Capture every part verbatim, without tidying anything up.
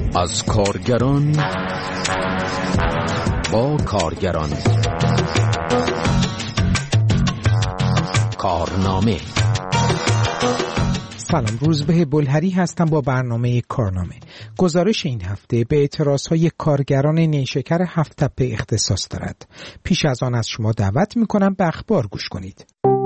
از کارگران با کارگران. کارنامه. سلام، روزبه بلهری هستم با برنامه کارنامه. گزارش این هفته به اعتراضهای کارگران نیشکر هفت تپه اختصاص دارد. پیش از آن از شما دعوت میکنم به اخبار گوش کنید.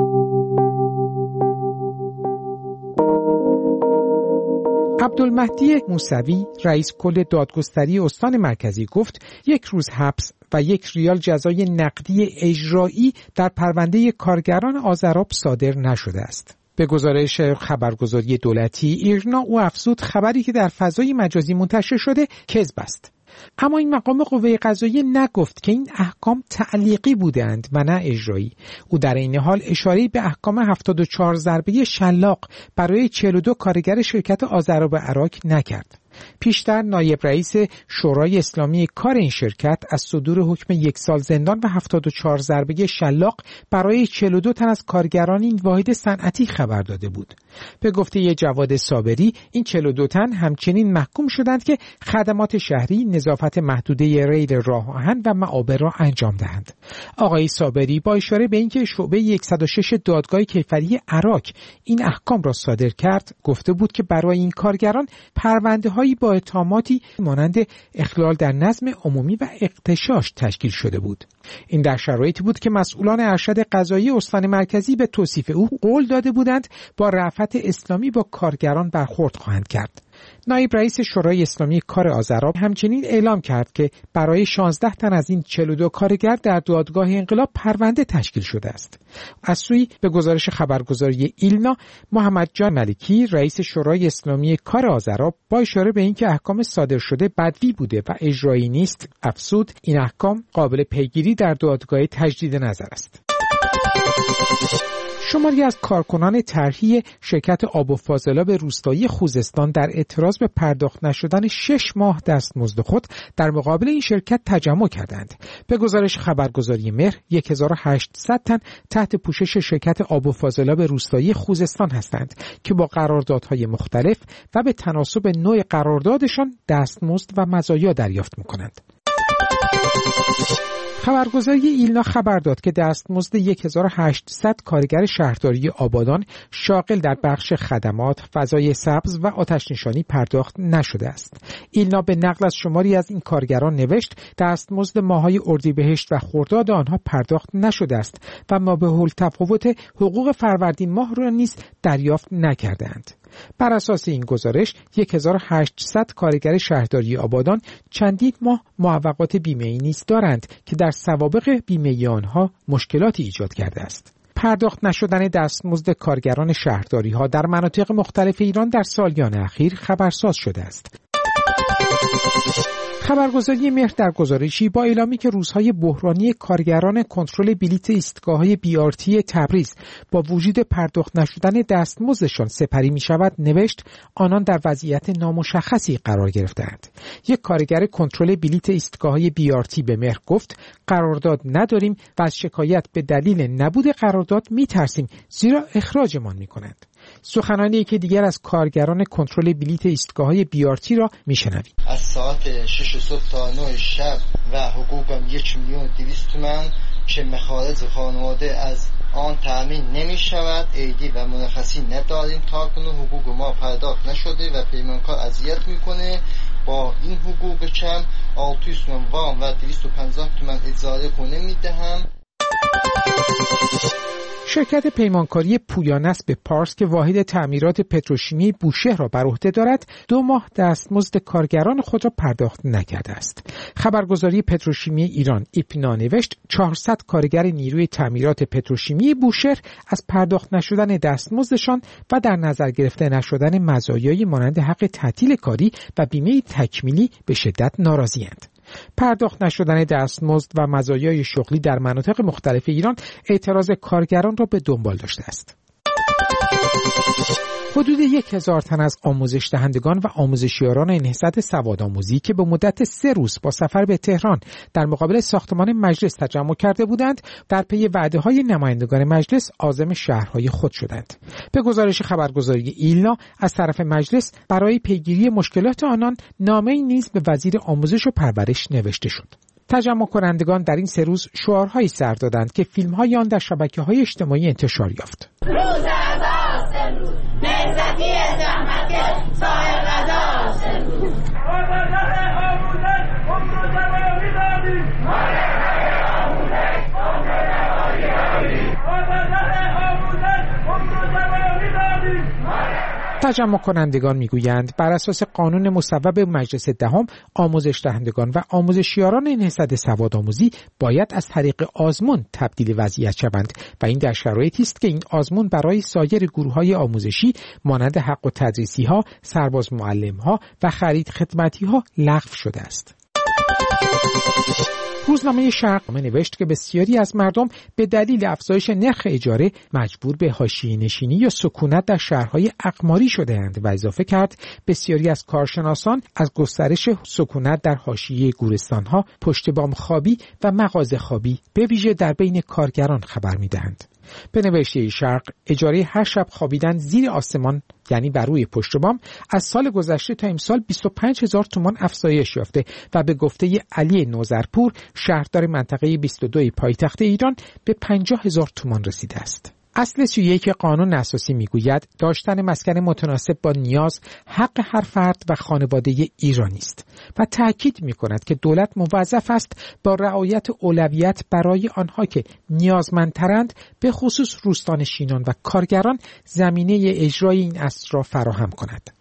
عبدالمهدی موسوی رئیس کل دادگستری استان مرکزی گفت یک روز حبس و یک ریال جزای نقدی اجرایی در پرونده کارگران آذراب صادر نشده است. به گزارش خبرگزاری دولتی ایرنا او افزود خبری که در فضای مجازی منتشر شده کذب است. اما این مقام قوه قضاییه نگفت که این احکام تعلیقی بودند و نه اجرایی. او در این حال اشاره به احکام هفتاد و چهار ضربه شلاق برای چهل و دو کارگر شرکت آذراب عراق نکرد. پیشتر نایب رئیس شورای اسلامی کار این شرکت از صدور حکم یک سال زندان و هفتاد و چهار ضربه شلاق برای چهل و دو تن از کارگران این واحد صنعتی خبر داده بود. به گفته جواد صابری این چهل و دو تن همچنین محکوم شدند که خدمات شهری، نظافت محدوده ریل راه آهن و معابر را انجام دهند. آقای صابری با اشاره به اینکه شعبه صد و شش دادگاه کیفری عراق این احکام را صادر کرد، گفته بود که برای این کارگران پرونده‌های با اتهاماتی مانند اخلال در نظم عمومی و اغتشاش تشکیل شده بود. این در شرایطی بود که مسئولان ارشد قضایی استان مرکزی به توصیف او قول داده بودند با رأفت اسلامی با کارگران برخورد خواهند کرد. نایب رئیس شورای اسلامی کار آذراب همچنین اعلام کرد که برای شانزده تن از این چهل و دو کارگر در دادگاه انقلاب پرونده تشکیل شده است. از سوی به گزارش خبرگزاری ایلنا، محمد جان ملکی رئیس شورای اسلامی کار آذراب با اشاره به اینکه احکام صادر شده بدوی بوده و اجرایی نیست، افزود این احکام قابل پیگیری در دادگاه تجدید نظر است. شماری از کارکنان طرحی شرکت آب و فاضلاب روستایی خوزستان در اعتراض به پرداخت نشدن شش ماه دستمزد خود در مقابل این شرکت تجمع کردند. به گزارش خبرگزاری مهر، هزار و هشتصد تن تحت پوشش شرکت آب و فاضلاب روستایی خوزستان هستند که با قراردادهای مختلف و به تناسب نوع قراردادشان دستمزد و مزایا دریافت می‌کنند. خبرگزاری ایلنا خبر داد که دستمزد هزار و هشتصد کارگر شهرداری آبادان شاغل در بخش خدمات، فضای سبز و آتش‌نشانی پرداخت نشده است. ایلنا به نقل از شماری از این کارگران نوشت دستمزد ماه‌های اردیبهشت و خرداد آنها پرداخت نشده است و ما به التفاوت حقوق فروردین ماه را نیز دریافت نکردند. بر اساس این گزارش هزار و هشتصد کارگر شهرداری آبادان چندین ماه معوقات بیمه‌ای نیز دارند که در سوابق بیمه‌ای آنها مشکلاتی ایجاد کرده است. پرداخت نشدن دستمزد کارگران شهرداری ها در مناطق مختلف ایران در سالیان اخیر خبرساز شده است. خبرگزاری مهر در گزارشی با اعلامی که روزهای بحرانی کارگران کنترل بلیت ایستگاه‌های بی آر تی تبریز با وجود پرداخت نشدن دستمزدشان سپری می شود نوشت آنان در وضعیت نامشخصی قرار گرفتند. یک کارگر کنترل بلیت ایستگاه‌های بی آر تی به مهر گفت قرارداد نداریم و از شکایت به دلیل نبود قرارداد می ترسیم زیرا اخراجمان می کنند. سخنانی که دیگر از کارگران کنترل بلیت ایستگاه‌های بی آر تی را میشنوید. از ساعت شش صبح تا نه شب و حقوقم یک میلیون و دویست تومان که مخارج خانواده از آن تامین نمی شود. ایدی و مرخصی نداریم، تا کنون حقوق ما پرداخت نشده و پیمانکار اذیت میکنه. با این حقوق کم آلتیس تومان وام و دویست و پنجاه تومان اجاره خونه میدهم. شرکت پیمانکاری پویانسب پارس که واحد تعمیرات پتروشیمی بوشهر را بر عهده دارد دو ماه دستمزد کارگران خود را پرداخت نکرده است. خبرگزاری پتروشیمی ایران ایپنا نوشت چهارصد کارگر نیروی تعمیرات پتروشیمی بوشهر از پرداخت نشدن دستمزدشان و در نظر گرفته نشدن مزایای مانند حق تعطیل کاری و بیمه تکمیلی به شدت ناراضی‌اند. پرداخت نشدن دستمزد و مزایای شغلی در مناطق مختلف ایران اعتراض کارگران را به دنبال داشته است. حدود یک هزار تن از آموزش دهندگان و آموزشیاران نهضت سوادآموزی که به مدت سه روز با سفر به تهران در مقابل ساختمان مجلس تجمع کرده بودند، در پی وعده‌های نمایندگان مجلس عازم شهرهای خود شدند. به گزارش خبرگزاری ایلنا، از طرف مجلس برای پیگیری مشکلات آنان نامه‌ای نیز به وزیر آموزش و پرورش نوشته شد. تجمع کنندگان در این سه روز شعارهایی سر دادند که فیلم‌های آن در شبکه‌های اجتماعی انتشار یافت. روز عباس امروز نهضتی زحمتکش صاحب غذاست امروز آموزش آموزش عمر و جوانی دادیم آموزش آموزش عمر و جوانی دادیم آموزش آموزش عمر و جوانی دادیم. تجمع کنندگان میگویند بر اساس قانون مصوب مجلس دهم، آموزش دهندگان و آموزشیاران نهضت سوادآموزی باید از طریق آزمون تبدیل وضعیت شوند و این در شرایطی است که این آزمون برای سایر گروه‌های آموزشی مانند حق و تدریسی‌ها، سرباز معلم‌ها و خرید خدمتی‌ها لغو شده است. روزنامه شرق نوشت که بسیاری از مردم به دلیل افزایش نرخ اجاره مجبور به حاشیه نشینی یا سکونت در شهرهای اقماری شده‌اند و اضافه کرد بسیاری از کارشناسان از گسترش سکونت در حاشیه گورستان‌ها، پشت بام خوابی و مغازه خوابی به ویژه در بین کارگران خبر می‌دهند. به نوشته شرق، اجاره هر شب خوابیدن زیر آسمان یعنی بر روی پشت بام از سال گذشته تا امسال بیست و پنج هزار تومان افزایش یافته و به گفته علی نوذرپور، شهردار منطقه بیست و دو پایتخت ایران، به پنجاه هزار تومان رسیده است. اصل سی و یک قانون اساسی میگوید داشتن مسکن متناسب با نیاز حق هر فرد و خانواده ایرانی است و تأکید میکند که دولت موظف است با رعایت اولویت برای آنها که نیازمندترند، به خصوص روستانشینان و کارگران، زمینه اجرای این اصل را فراهم کند.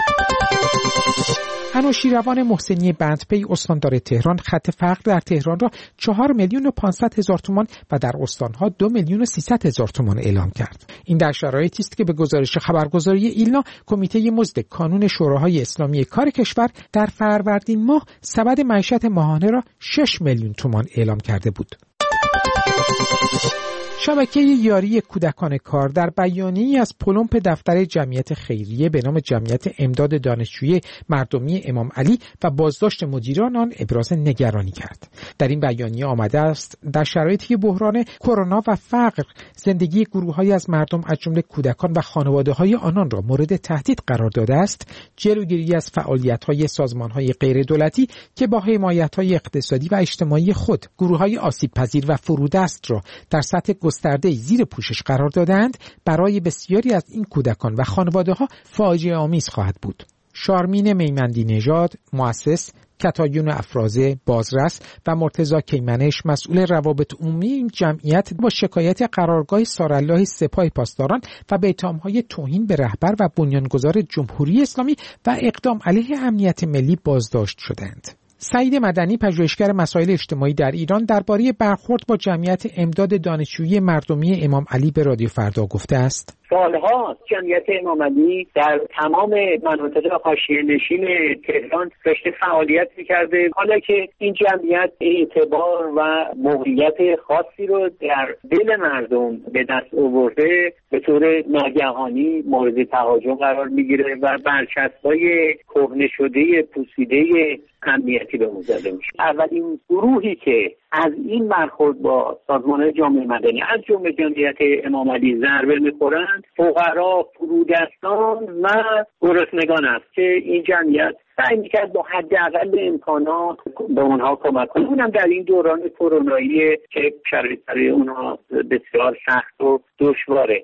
انوشیروان محسنی بندپی، استاندار تهران، خط فقر در تهران را چهار میلیون و پانصد هزار تومان و در استانها دو میلیون و سیصد هزار تومان اعلام کرد. این در شرایطی است که به گزارش خبرگزاری ایلنا، کمیته مزد کانون شوراهای اسلامی کار کشور در فروردین ماه سبد معیشت ماهانه را شش میلیون تومان اعلام کرده بود. شبکه یاری کودکان کار در بیانیه‌ای از پلمپ دفتر جمعیت خیریه به نام جمعیت امداد دانشجویی مردمی امام علی و بازداشت مدیران آن ابراز نگرانی کرد. در این بیانیه آمده است در شرایطی که بحران کرونا و فقر زندگی گروه‌هایی از مردم از جمله کودکان و خانواده‌های آنان را مورد تهدید قرار داده است، جلوگیری از فعالیت‌های سازمان‌های غیردولتی که با حمایت‌های اقتصادی و اجتماعی خود گروه‌های آسیب‌پذیر و فرودست را در سطح گسترده زیر پوشش قرار دادند، برای بسیاری از این کودکان و خانواده‌ها فاجعه آمیز خواهد بود. شارمین میمندی نژاد، مؤسس کتایون افرازه بازرس و مرتضی کیمنش، مسئول روابط عمومی این جمعیت، با شکایت قرارگاه سارالله سپاه پاسداران و به اتهام‌های توهین به رهبر و بنیانگذار جمهوری اسلامی و اقدام علیه امنیت ملی بازداشت شدند. سعید مدنی، پژوهشگر مسائل اجتماعی در ایران، درباره برخورد با جمعیت امداد دانشجویی مردمی امام علی به رادیو فردا گفته است: سالها جمعیت امام علی در تمام مناطق حاشیه نشین تهران داشته فعالیت می‌کرده. حالا که این جمعیت اعتبار و موقعیت خاصی رو در دل مردم به دست آورده، به طور ناگهانی مورد تهاجم قرار می‌گیره و برچسب‌های کهنه شده پوسیده امنیتی به اون زده میشه. اولین گروهی که از این برخورد با سازمان جامعه مدنی از جمله جمعیت امام علی ضربه میخورند فقرا، فرودستان و گرسنگان است که این جمعیت سعی میکرد با حداقل امکانات به اونها کمک کنه. اونم در این دوران کرونایی که شرایط برای اونها بسیار سخت و دشواره.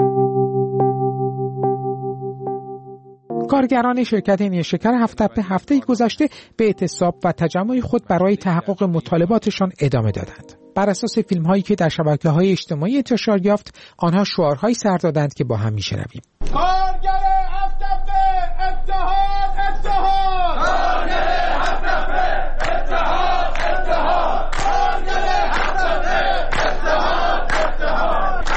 کارگران شرکت نیشکر هفته به هفته گذشته به اعتصاب و تجمع خود برای تحقق مطالباتشان ادامه دادند. بر اساس فیلم‌هایی که در شبکه‌های اجتماعی انتشار یافت، آنها شعارهایی سر دادند که با هم می‌شنویم. کارگر هفته اتحاد اتحاد کارگر هفته اتحاد اتحاد کارگر هفته اتحاد اتحاد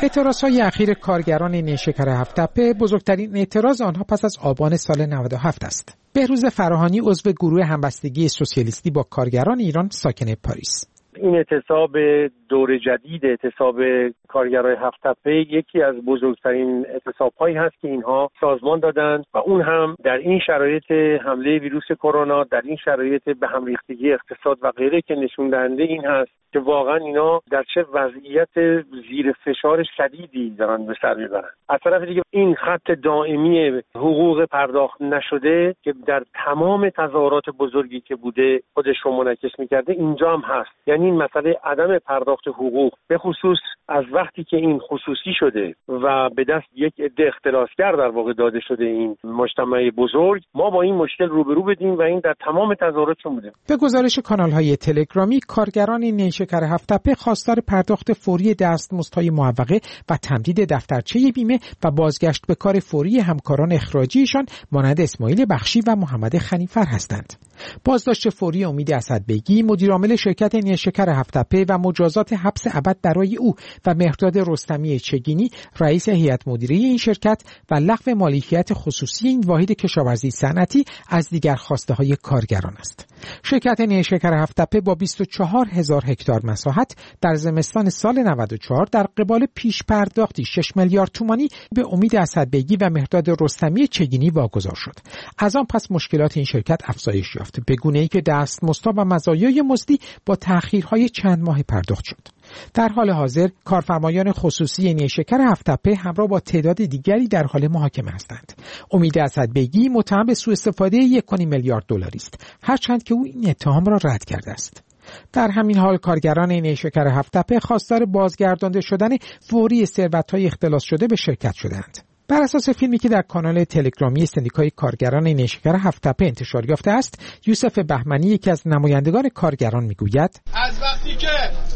اعتراضهای اخیر کارگران نیشکر هفت‌تپه بزرگترین اعتراض آنها پس از آبان سال نود و هفت است. بهروز فراهانی عضو گروه همبستگی سوسیالیستی با کارگران ایران ساکن پاریس: این اعتصاب دور جدید اعتصاب کارگرای هفت‌تپه یکی از بزرگترین اعتصاب‌هایی هست که اینها سازمان دادند و اون هم در این شرایط حمله ویروس کرونا، در این شرایط به هم ریختگی اقتصاد و غیره که نشون دهنده این هست که واقعا اینا در چه وضعیت زیر فشار شدیدی دارن به سر میبرن. از طرف دیگه این خط دائمی حقوق پرداخت نشده که در تمام تظاهرات بزرگی که بوده خودش رو منعکس میکرده اینجا هم هست. یعنی این مسئله عدم پرداخت حقوق به خصوص از وقتی که این خصوصی شده و به دست یک عده اختلاسگر در واقع داده شده این مجتمع بزرگ، ما با این مشکل روبرو بدیم و این در تمام تظاهراتشون بوده. به گزارش کانال‌های تلگرامی، کارگران نیشکر هفت‌تپه خواستار پرداخت فوری دستمزدهای معوقه و تمدید دفترچه بیمه و بازگشت به کار فوری همکاران اخراجیشان مانند اسماعیل بخشی و محمد خنیفر هستند. بازداشت فوری امید اسدبگی، مدیرعامل شرکت نیشکر هفت‌تپه و مجازات حبس ابد برای او و مهرداد رستمی چگینی، رئیس هیئت مدیره این شرکت، و لغو مالکیت خصوصی این واحد کشاورزی صنعتی از دیگر خواسته‌های کارگران است. شرکت نیشکر هفت‌تپه با بیست و چهار هزار هکتار مساحت در زمستان سال نود و چهار در قبال پیش پرداختی شش میلیارد تومانی به امید اسدبگی و مهرداد رستمی چگینی واگذار شد. از آن پس مشکلات این شرکت افزایش یافت، به گونه‌ای که دستمزدها و مزایای مزدی با تأخیرهای چند ماه پرداخت شد. در حال حاضر کارفرمایان خصوصی نیشکر هفت‌تپه همراه با تعداد دیگری در حال محاکمه هستند. امید اسدبگی متهم به سوء استفاده یک و نیم میلیارد دلاری است، هرچند که او این اتهام را رد کرده است. در همین حال کارگران نیشکر هفت‌تپه خواستار بازگردانده شدن فوری ثروت‌های اختلاس شده به شرکت شدند. بر اساس فیلمی که در کانال تلگرامی سندیکای کارگران نیشکر هفت‌تپه انتشار یافته است، یوسف بهمنی یکی از نمایندگان کارگران میگوید: از وقتی که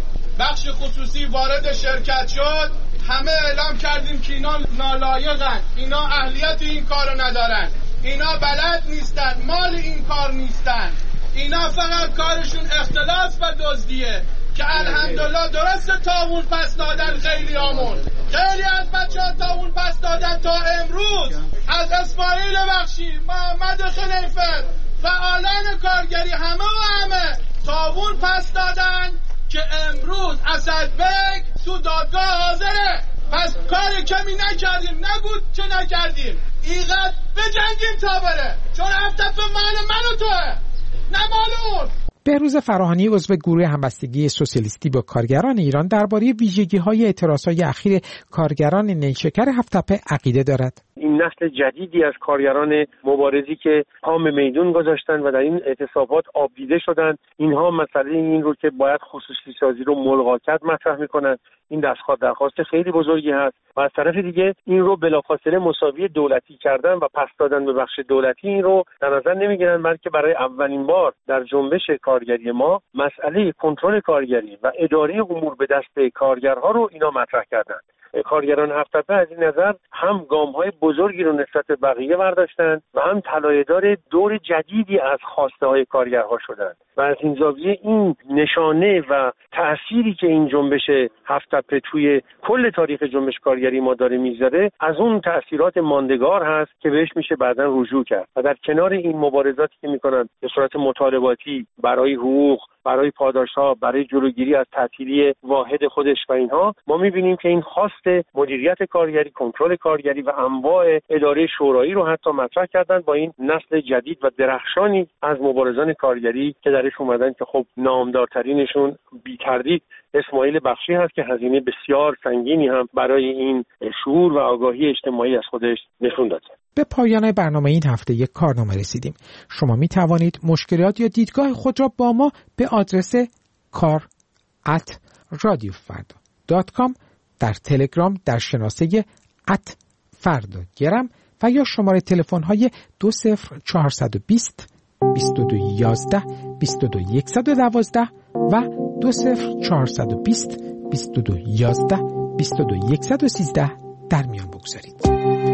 بخش خصوصی وارد شرکت شد همه اعلام کردیم که اینا نالایقن، اینا اهلیت این کارو ندارن، اینا بلد نیستن، مال این کار نیستن، اینا فقط کارشون اختلاس و دزدیه که الحمدلله درسته تاوون پس دادن خیلی آمون، خیلی از بچه ها تاوون پس دادن تا امروز. از اسماعیل بخشی، محمد خنیفر، فعالان کارگری همه و همه تاوون پس دادن که امروز اسدبگ تو دادگاه حاضره. پس کار کمی نکردیم، نگود چه نکردیم، اینقدر بجنگیم تا بره، چون هفت‌تپه مال من و توه نه مال اون. بهروز فراهانی عضو گروه همبستگی سوسیالیستی با کارگران ایران درباره ویژگی‌های اعتراض‌های اخیر کارگران نیشکر هفت‌تپه عقیده دارد. این نسل جدیدی از کارگران مبارزی که پام میدون گذاشتن و در این اعتصابات آبدیده شدن، اینها مسئله این رو که باید خصوصی سازی رو ملغاکت مطرح میکنن. این دستخواه درخواست خیلی بزرگی هست و از طرف دیگه این رو بلافاصله مساوی دولتی کردن و پس دادن به بخش دولتی این رو در نظر نمیگیرن، بلکه برای اولین بار در جنبش کارگری ما مسئله کنترل کارگری و اداره امور به دست کارگرها رو اینا مطرح کردن. کارگران هفت‌تپه از این نظر هم گام‌های بزرگی رو نسبت به بقیه برداشتن و هم طلایه‌دار دور جدیدی از خواسته‌های کارگرها شدند و از این زاویه این نشانه و تأثیری که این جنبش هفت‌تپه توی کل تاریخ جنبش کارگری ما داره میذاره از اون تأثیرات ماندگار هست که بهش میشه بعداً رجوع کرد و در کنار این مبارزاتی که میکنن به صورت مطالباتی برای حقوق، برای پاداش‌ها، برای جلوگیری از تعطیلی واحد خودش و اینها، ما می‌بینیم که این خواست مدیریت کارگری، کنترل کارگری و انواع اداره شورایی رو حتی مطرح کردن با این نسل جدید و درخشانی از مبارزان کارگری که درش اومدن که خب نامدارترینشون بی تردید اسماعیل بخشی هست که هزینه بسیار سنگینی هم برای این شعور و آگاهی اجتماعی از خودش نشون داده. به پایان برنامه این هفته یک کارنامه رسیدیم. شما می توانید مشکلات یا دیدگاه خود را با ما به آدرس کار ات رادیو فردا دات کام در تلگرام در شناسه ات فردا گرم و یا شماره تلفن های دو صفر چهارصد و بیست بیست و دو یازده بیست و دو صد و دوازده و دو صفر چهارصد و بیست بیست و دو یازده بیست و دو صد و سیزده در میان بگذارید.